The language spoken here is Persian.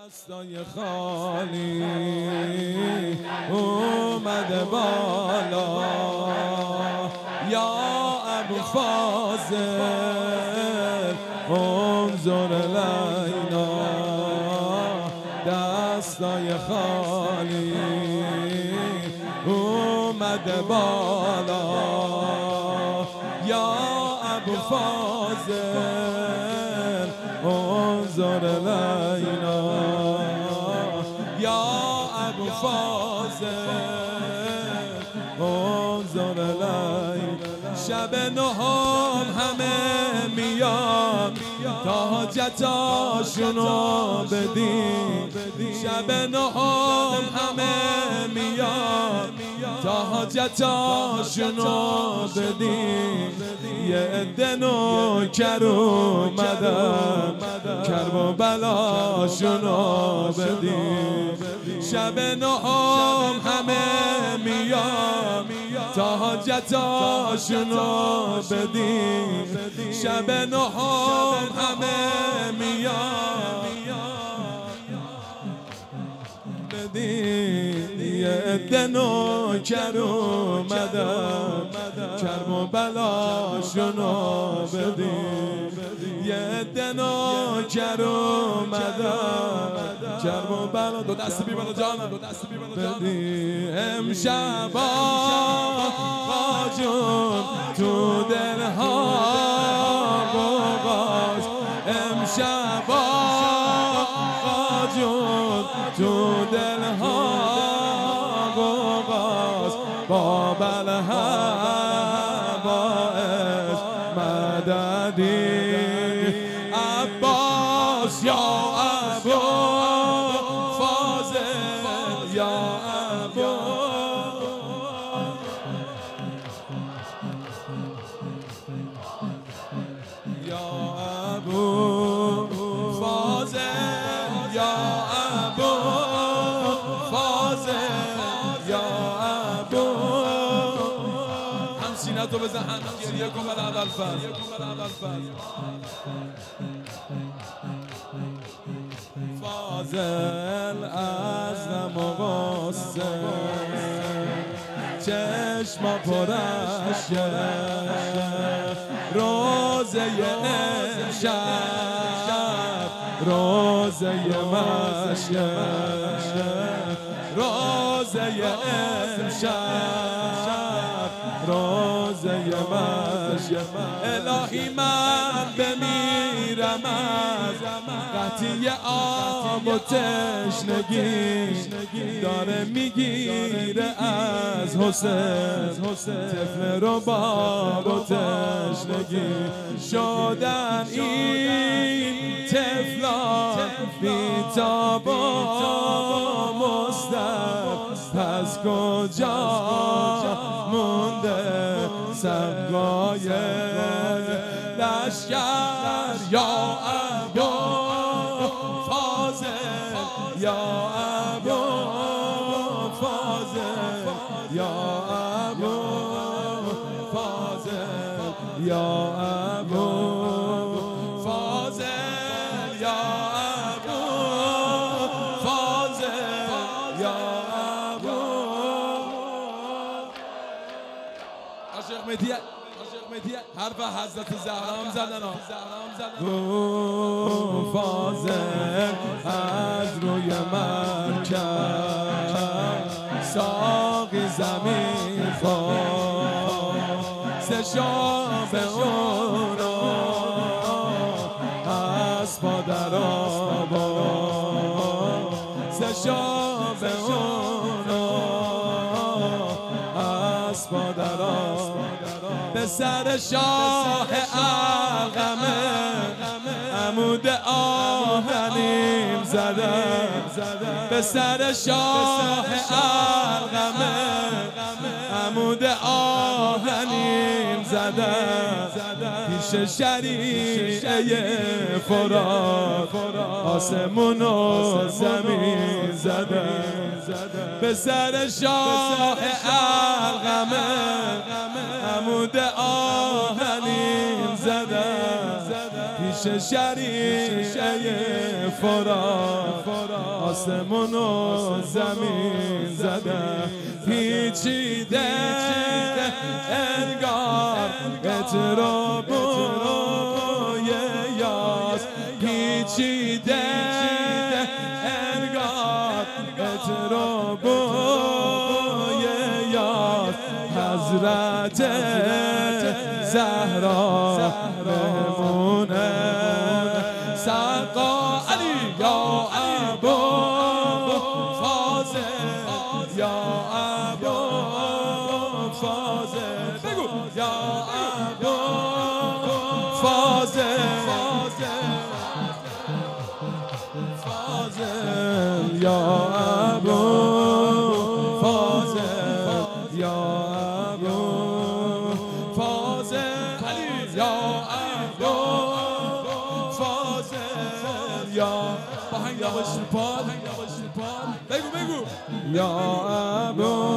دستای خالی اومده بالا یا ابو فاضل انظر لینا دستای خالی اومده بالا یا ابو فاضل انظر لینا یا ابو فاضل انظر لینا شب نهم همه میان تا حاجتاشونو بدین شب نهم همه میان تا حاجتاشونو بدین یه عده نوکر اومدن کرب و بلاشونو بدین شب نهم همه میان تا حاجتاشونو بدین شب نهم همه میان بدین یه عده نوکر اومدن کرب و بلاشونو بدین یه عده نوکر اومدن کرب و بلا دو دست بی بالا جانم بدین امشب آقا جون تو دلها بغاز امشب آقا جون تو دلها بغاز با باعث مددی عباس یا ابو فاضل یا ابو یا ابو فاضل یا ابو فاضل یا ابو هم سینتو بزن هم گریه کن بر اول فرض فاضل از غم و غصه چشما پرشه روزه امشب روزه مشرق روزه امشب روزه مشرق الهی من بمیرم از قطعی آب و تشنگی داره میگیره از حسین طفل رو باب و تشنگی شدن این طفلان بی‌تاب و مستر پس کجا مونده سبقای لشکر یا ابو فاضل یا ابو فاضل یا ابو فاضل یا ابو فاضل یا ابو فاضل یا ابو عاشق مهدیه حرف حضرت زهرا هم زدن فاضل از روی مرکب ساقی زمین خواست شام اونو اسبا در آبا شام اونو اسبا در آبا به سر شاه ارغمه عمود آهنین زدم به سر شاه ارغمه عمود آهنین زدم پیش شریعه فرات آسمون و زمین زدم به سر شاه ارغمه عمود آهنین زدم پیش شریعه فرات آسمون و زمین زده پیچیده انگار اترابوی یاس پیچیده انگار اترابوی یاس حضرت زهرا بمونه سقا علی یا ابو فاضل یا ابو فاضل بگو یا ابو فاضل یا ابو فاضل یا ابو فاضل علی یا ابو فاضل یا با هنگ نباشی پاد بگو یا ابو